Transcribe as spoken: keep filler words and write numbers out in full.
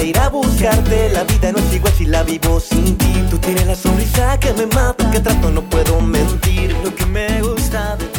ir a buscarte. La vida no es igual si la vivo sin ti. Tú tienes la sonrisa que me mata, que trato no puedo mentir. Lo que me gusta de